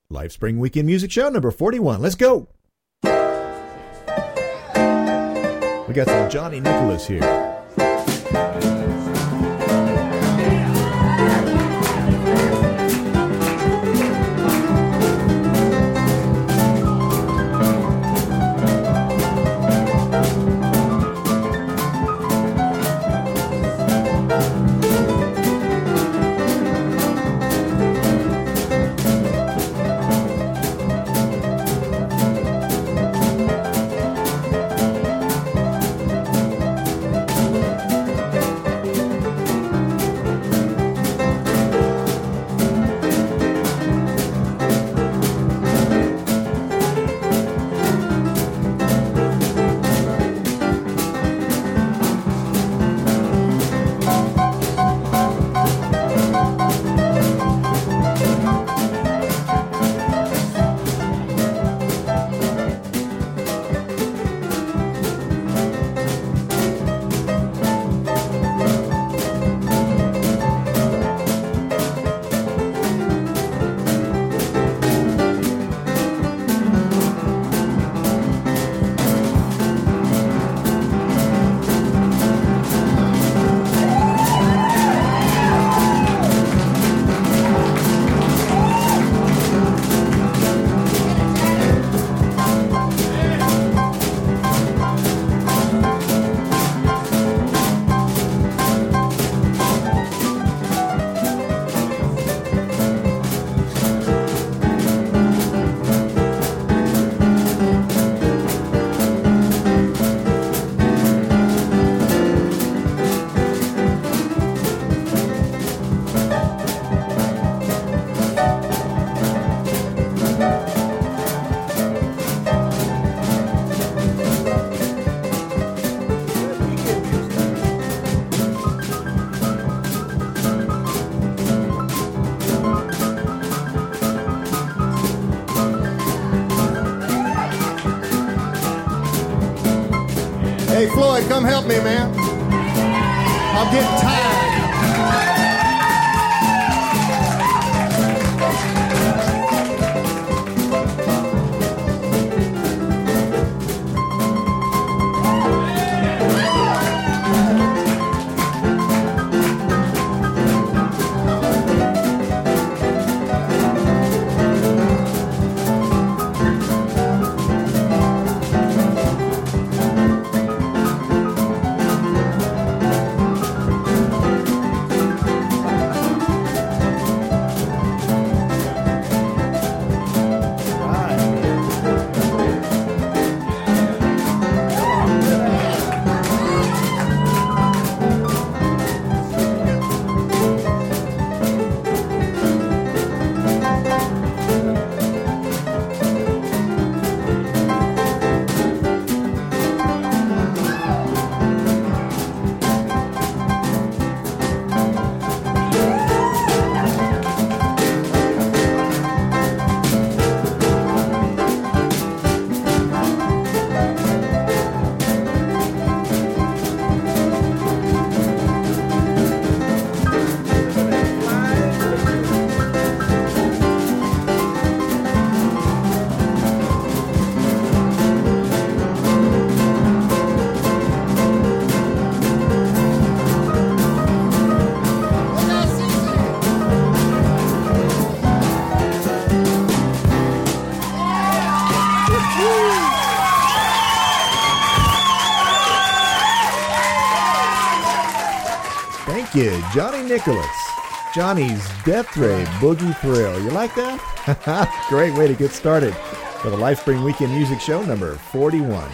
Live Spring Weekend Music Show number 41. Let's go. We got some Johnny Nicholas here. Hey, Floyd, come help me, man. I'm getting tired. Johnny Nicholas, Johnny's Death Ray Boogie Thrill. You like that? Great way to get started for the Live Spring Weekend Music Show number 41.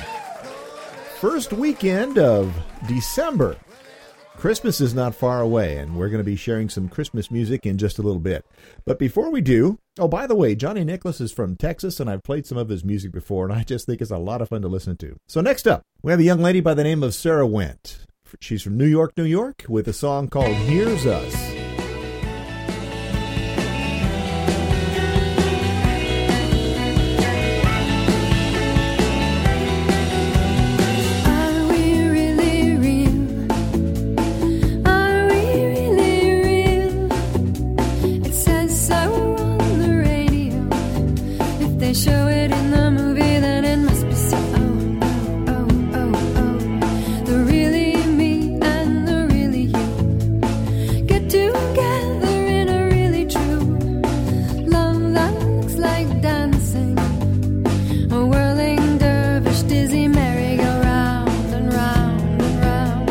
First weekend of December. Christmas is not far away, and we're going to be sharing some Christmas music in just a little bit. But before we do, oh, by the way, Johnny Nicholas is from Texas, and I've played some of his music before, and I just think it's a lot of fun to listen to. So next up, we have a young lady by the name of Sarah Wendt. She's from New York, New York, with a song called Here's Us. It says so on the radio. show it in the movie, then it must be so. The really me and the really you get together in a really true love that looks like dancing, a whirling dervish dizzy merry-go-round and round and round.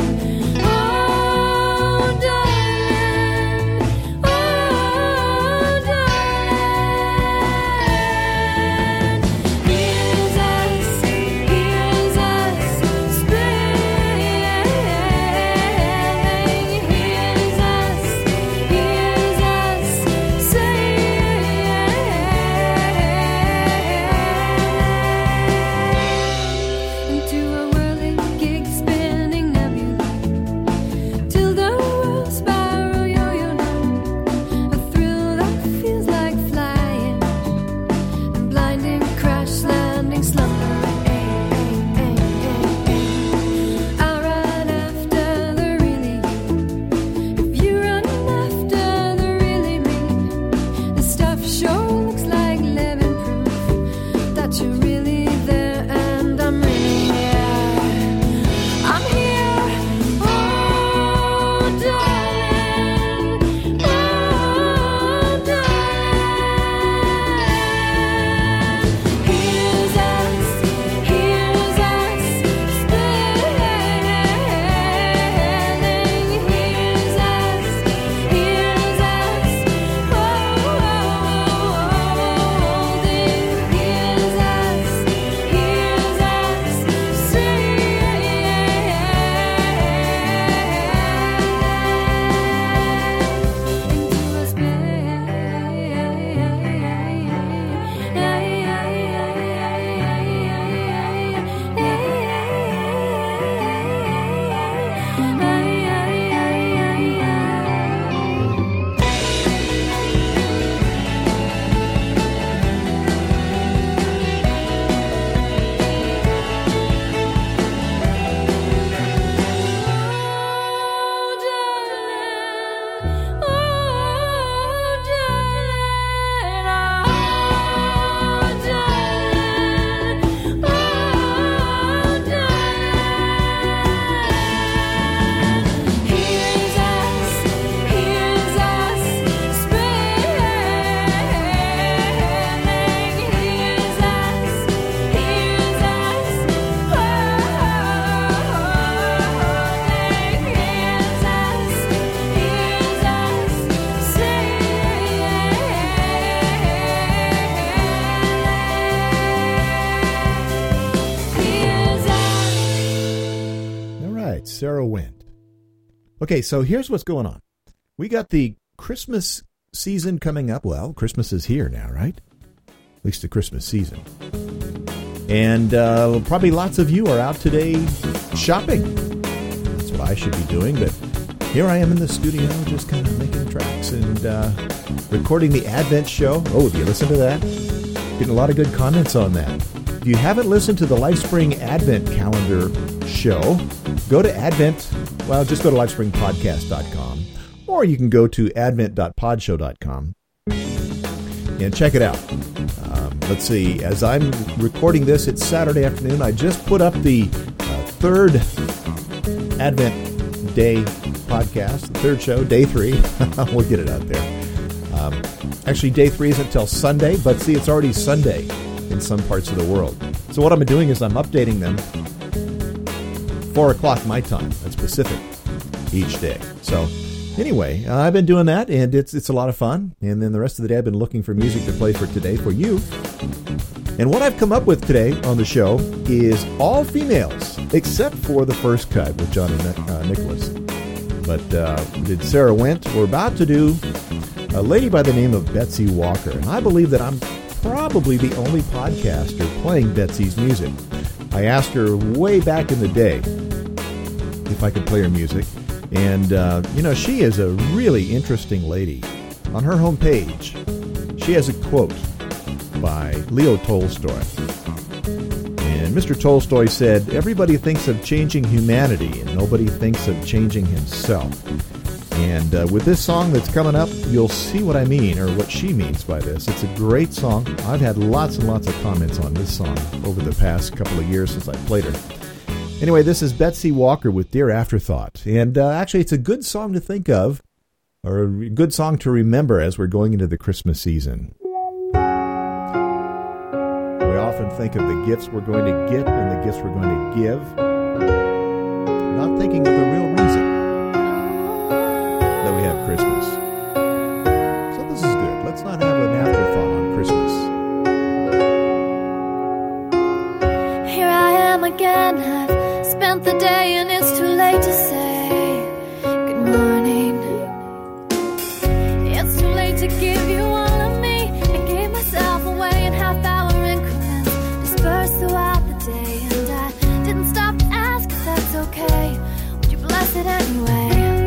Oh, darling, oh, darling, here's us, spring, here's us, into a whirling gig spinning nebula till the world spiral yo-yo now, a thrill that feels like flying and blinding crash landing slumbering. I'll run after the really you, if you run after the really me. The stuff sure looks like living proof that you're really there and I'm really here. I'm here, oh darling, oh darling. Here's us, spinning. Here's us, Sarah Wendt. Okay, so here's what's going on. We got the Christmas season coming up. Well, Christmas is here now, right? At least the Christmas season. And probably lots of you are out today shopping. That's what I should be doing, but here I am in the studio just kind of making tracks and recording the Advent show. Oh, have you listened to that? Getting a lot of good comments on that. If you haven't listened to the LifeSpring Advent calendar show, go to Advent, well, just go to lifespringpodcast.com, or you can go to advent.podshow.com and check it out. Let's see, as I'm recording this, it's Saturday afternoon. I just put up the third Advent Day podcast, the third show, Day 3. We'll get it out there. Actually, Day 3 isn't until Sunday, but see, it's already Sunday in some parts of the world. So what I'm doing is I'm updating them 4 o'clock my time, that's Pacific, each day. So anyway, I've been doing that, and it's a lot of fun. And then the rest of the day, I've been looking for music to play for today for you. And what I've come up with today on the show is all females, except for the first cut with Johnny Nicholas. But did Sarah Wendt. We're about to do a lady by the name of Betsy Walker. And I believe that I'm probably the only podcaster playing Betsy's music. I asked her way back in the day if I could play her music. And, she is a really interesting lady. On her homepage, she has a quote by Leo Tolstoy. And Mr. Tolstoy said, "Everybody thinks of changing humanity, and nobody thinks of changing himself." And with this song that's coming up, you'll see what I mean, or what she means by this. It's a great song. I've had lots and lots of comments on this song over the past couple of years since I played her. Anyway, this is Betsy Walker with Dear Afterthought. And actually, it's a good song to think of, or a good song to remember as we're going into the Christmas season. We often think of the gifts we're going to get and the gifts we're going to give, not thinking of the real reason that we have Christmas. So this is good. Let's not have an afterthought on Christmas. Here I am again. I've spent the day and it's too late to say good morning. It's too late to give you all of me. I gave myself away in half-hour increments, dispersed throughout the day, and I didn't stop to ask if that's okay. Would you bless it anyway?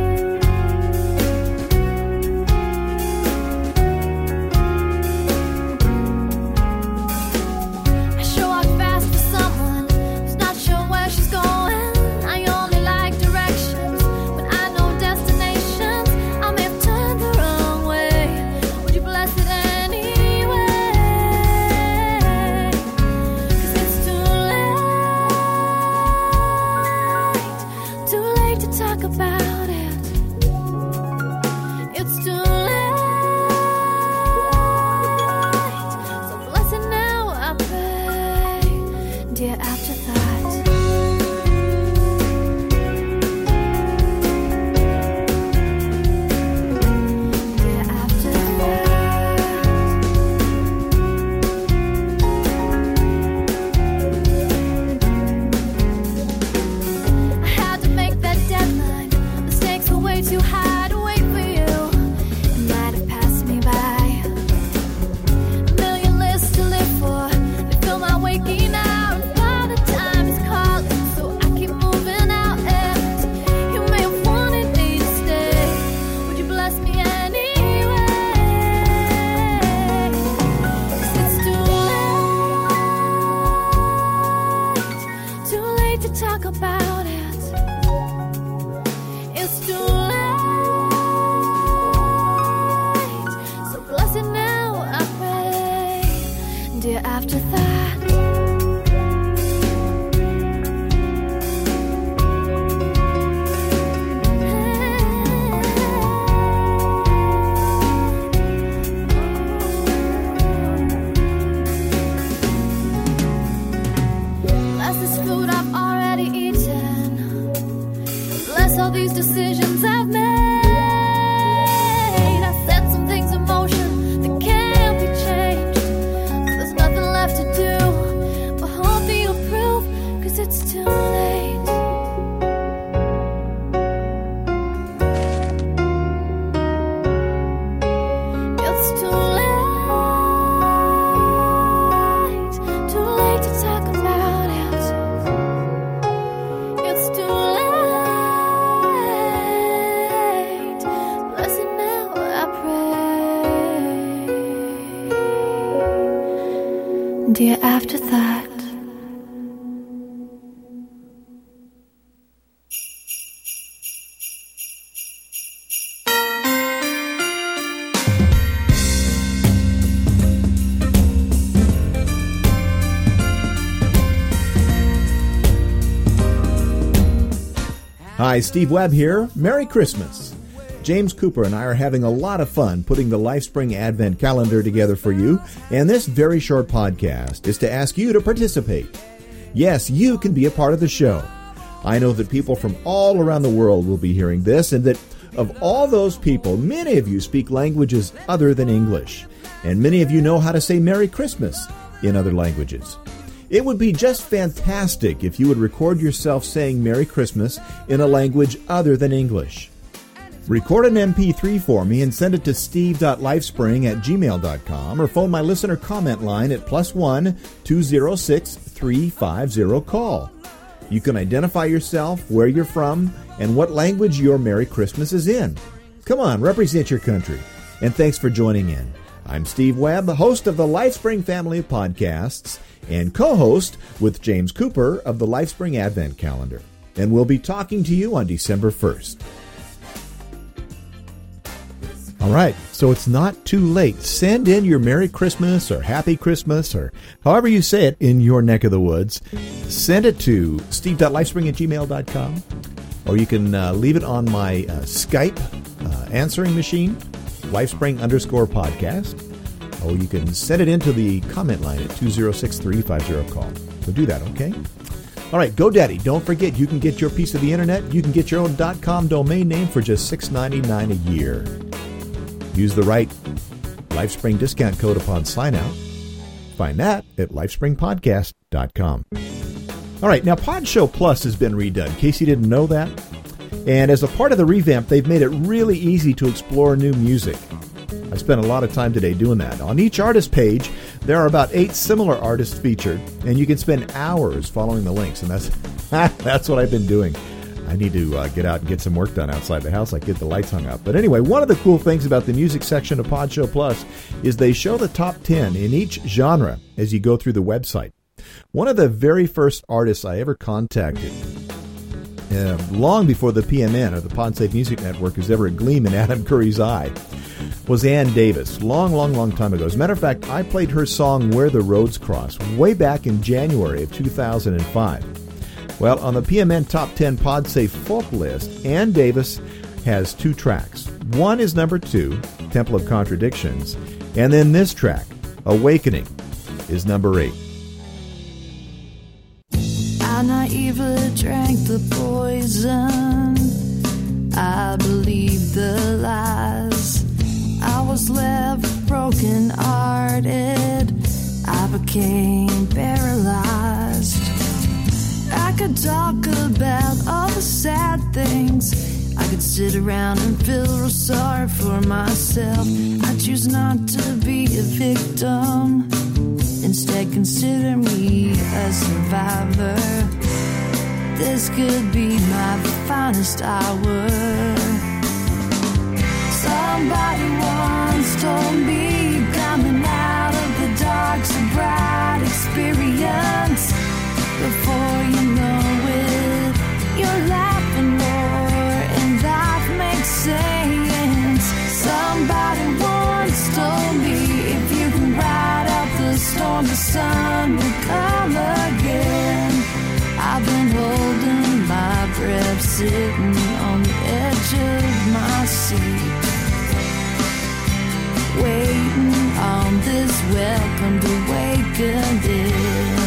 Dear Afterthought. Hi, Steve Webb here. Merry Christmas. James Cooper and I are having a lot of fun putting the LifeSpring Advent Calendar together for you, and this very short podcast is to ask you to participate. Yes, you can be a part of the show. I know that people from all around the world will be hearing this, and that of all those people, many of you speak languages other than English, and many of you know how to say Merry Christmas in other languages. It would be just fantastic if you would record yourself saying Merry Christmas in a language other than English. Record an MP3 for me and send it to steve.lifespring@gmail.com or phone my listener comment line at +1 206 350 call. You can identify yourself, where you're from, and what language your Merry Christmas is in. Come on, represent your country. And thanks for joining in. I'm Steve Webb, host of the LifeSpring family of podcasts and co-host with James Cooper of the LifeSpring Advent Calendar. And we'll be talking to you on December 1st. All right, so it's not too late. Send in your Merry Christmas or Happy Christmas or however you say it in your neck of the woods. Send it to steve.lifespring@gmail.com, or you can leave it on my Skype answering machine, lifespring_podcast, or you can send it into the comment line at 206-350-CALL. So do that, okay? All right, GoDaddy. Don't forget, you can get your piece of the internet. You can get your own .com domain name for just $6.99 a year. Use the right LifeSpring discount code upon sign out. Find that at lifespringpodcast.com. All right, now Podshow Plus has been redone, in case you didn't know that. And as a part of the revamp, they've made it really easy to explore new music. I spent a lot of time today doing that. On each artist page, there are about 8 similar artists featured, and you can spend hours following the links, and that's what I've been doing. I need to get out and get some work done outside the house, like get the lights hung up. But anyway, one of the cool things about the music section of Podshow Plus is they show the top 10 in each genre as you go through the website. One of the very first artists I ever contacted, long before the PMN, or the PodSafe Music Network, was ever a gleam in Adam Curry's eye, was Ann Davis, long time ago. As a matter of fact, I played her song Where the Roads Cross way back in January of 2005. Well, on the PMN Top 10 PodSafe Folk list, Ann Davis has 2 tracks. One is number 2, Temple of Contradictions, and then this track, Awakening, is number 8. I naively drank the poison. I believed the lies. I was left broken-hearted. I became paralyzed. I could talk about all the sad things. I could sit around and feel sorry for myself. I choose not to be a victim. Instead, consider me a survivor. This could be my finest hour. Somebody once told me coming out of the dark's a bright experience. Before you know it, you're laughing more and life makes sense. Somebody once told me if you can ride out the storm, the sun will come again. I've been holding my breath, sitting on the edge of my seat, waiting on this welcome to awakening.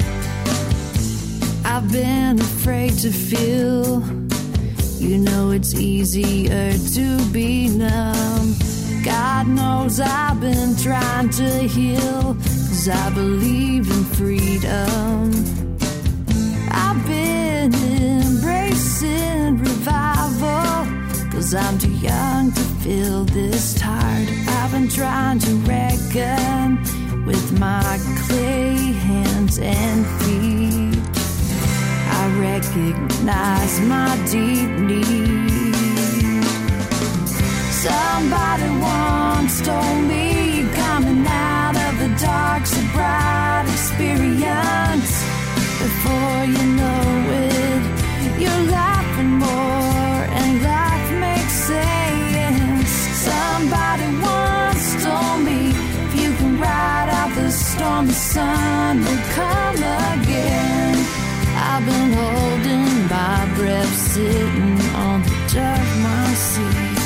I've been afraid to feel. You know it's easier to be numb. God knows I've been trying to heal, 'cause I believe in freedom. I've been embracing revival, 'cause I'm too young to feel this tired. I've been trying to reckon with my clay hands and feet. I recognize my deep need. Somebody once told me coming out of the dark's a bright experience. Before you know it, you're laughing more and life makes sense. Somebody once told me if you can ride out the storm, the sun will come again. I've been holding my breath, sitting on the edge of my seat,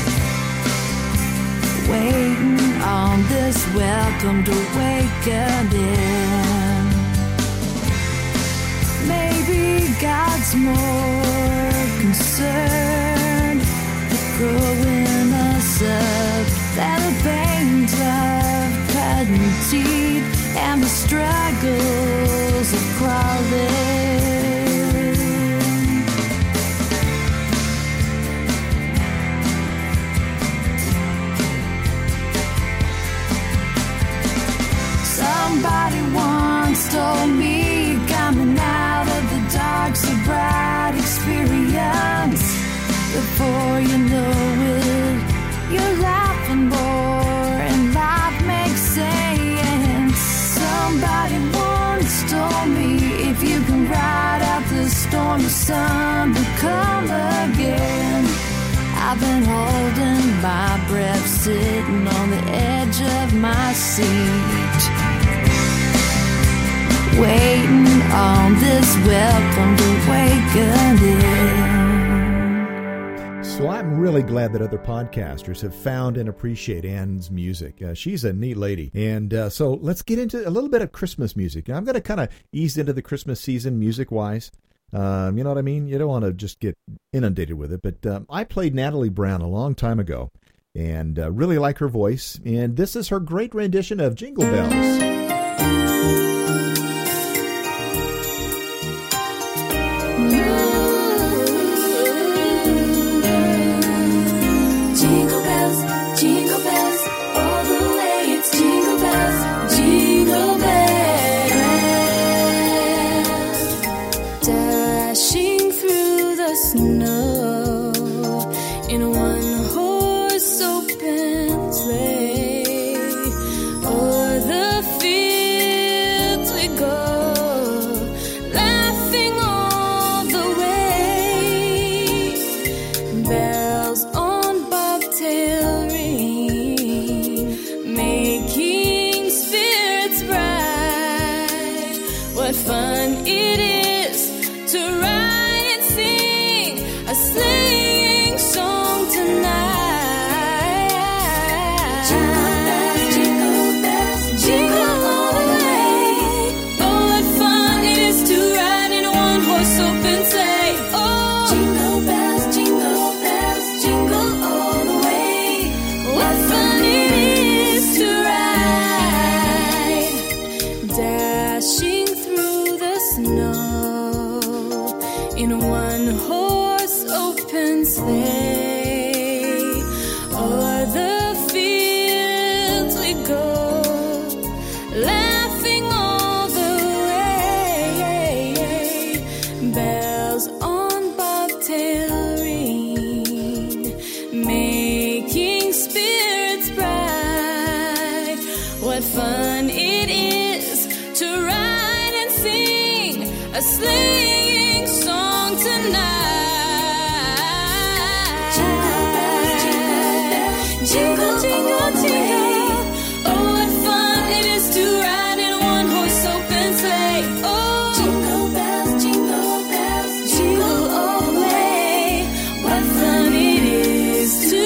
waiting on this welcome to awakening. Maybe God's more concerned with growing us up than the pains of cutting teeth and the struggles of crawling. Somebody once told me coming out of the dark's a bright experience. Before you know it, you're laughing more and life makes sense. Somebody once told me if you can ride out the storm, the sun will come again. I've been holding my breath, sitting on the edge of my seat, waiting on this welcome to waken in. So I'm really glad that other podcasters have found and appreciate Ann's music. She's a neat lady. And so let's get into a little bit of Christmas music. Now, I'm going to kind of ease into the Christmas season music-wise. You know what I mean? You don't want to just get inundated with it. But I played Natalie Brown a long time ago and really like her voice. And this is her great rendition of Jingle Bells. Jingle bells, jingle bells, all the way it's jingle bells, jingle bells. Dashing through the snow in a one-horse open sleigh, o'er the fields we go, laughing all the way. Bells on bobtail ring, making spirits bright. What fun it is to ride and sing a sleighing song tonight. Jingle bells, jingle all the way. Oh, what fun it is to ride in a one-horse open sleigh. Oh, jingle bells, jingle all the way. What fun it is to ride, dashing through the snow in a one-horse open sleigh. O'er the fields we go, laughing all the way. Bells on bobtail ring, making spirits bright. What fun it is to ride and sing a sleighing song tonight. Jingle, jingle, jingle. Oh, what fun it is to ride in a one-horse open sleigh. Oh, jingle bells, jingle all the way. What fun it is to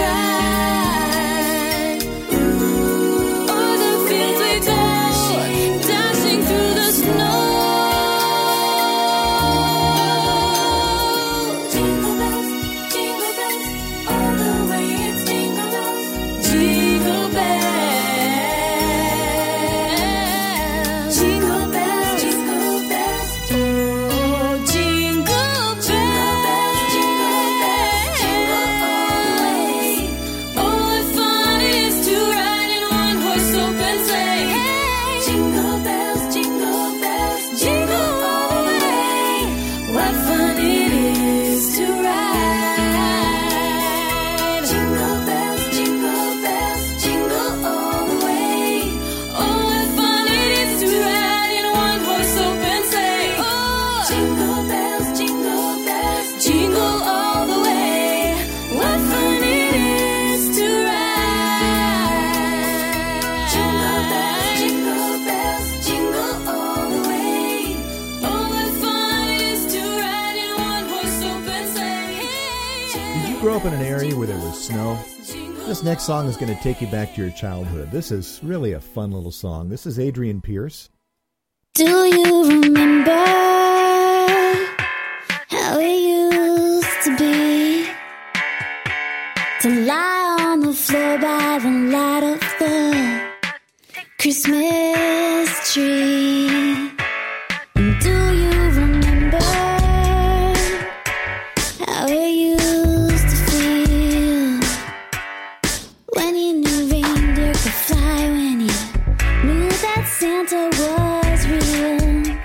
ride. O'er the fields we go, dashing through the snow. Jingle bells, all the way it's jingle bells, jingle bells, jingle bells, oh, jingle bells, jingle all the way. Oh, what fun it is to ride in a one-horse open sleigh. Jingle bells, jingle all the way. What fun it is to ride. Jingle bells, jingle all the way. Oh, what fun it is to ride in a one-horse open sleigh. Oh, jingle bells, jingle all the way. What fun it is to ride. Jingle bells, jingle all the way. Oh, what fun it is to ride in a one-horse open sleigh. Did you grow up in an area where there was snow? This next song is going to take you back to your childhood. This is really a fun little song. This is Adrian Pierce. Do you remember how it used to be to lie on the floor by the light of the Christmas tree? And do you remember how it used to feel when you knew reindeer could fly, when you knew that Santa was real,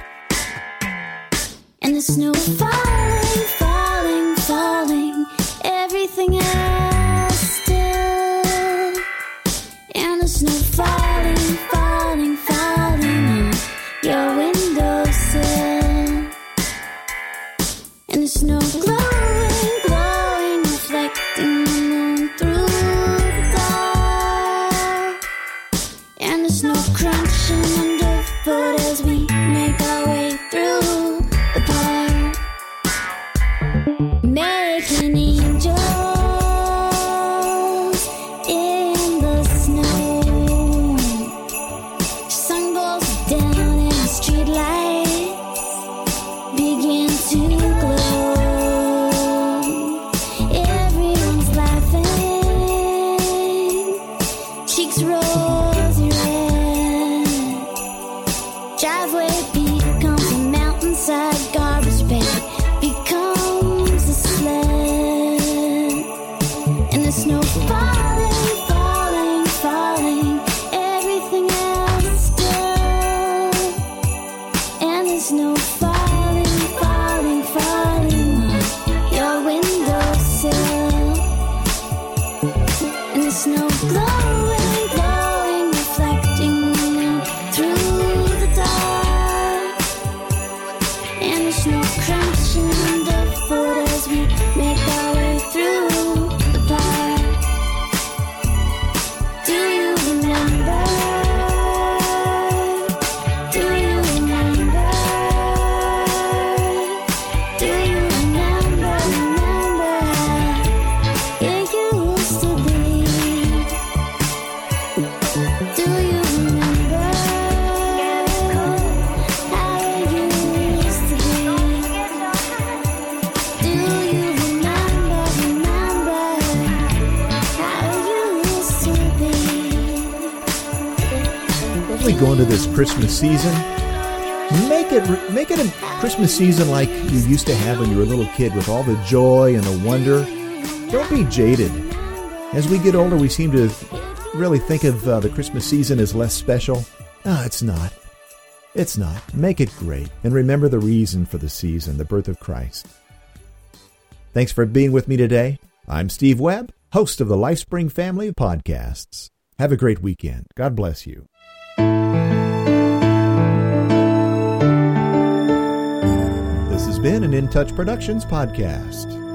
and the snow falling, falling, falling, everything else still, and the snow falling, falling, falling on your windowsill, and the snow glowing, glowing, reflecting pushing underfoot as we make our way through the park. Do you remember? Do you remember? Do you remember? Remember how it used to be? Do you remember how it used to be? Do you remember how it used to be? As we go into this Christmas season, make it a Christmas season like you used to have when you were a little kid, with all the joy and the wonder. Don't be jaded. As we get older, we seem to really think of the Christmas season as less special. No, it's not. It's not. Make it great. And remember the reason for the season, the birth of Christ. Thanks for being with me today. I'm Steve Webb, host of the LifeSpring family of podcasts. Have a great weekend. God bless you. This has been an In Touch Productions podcast.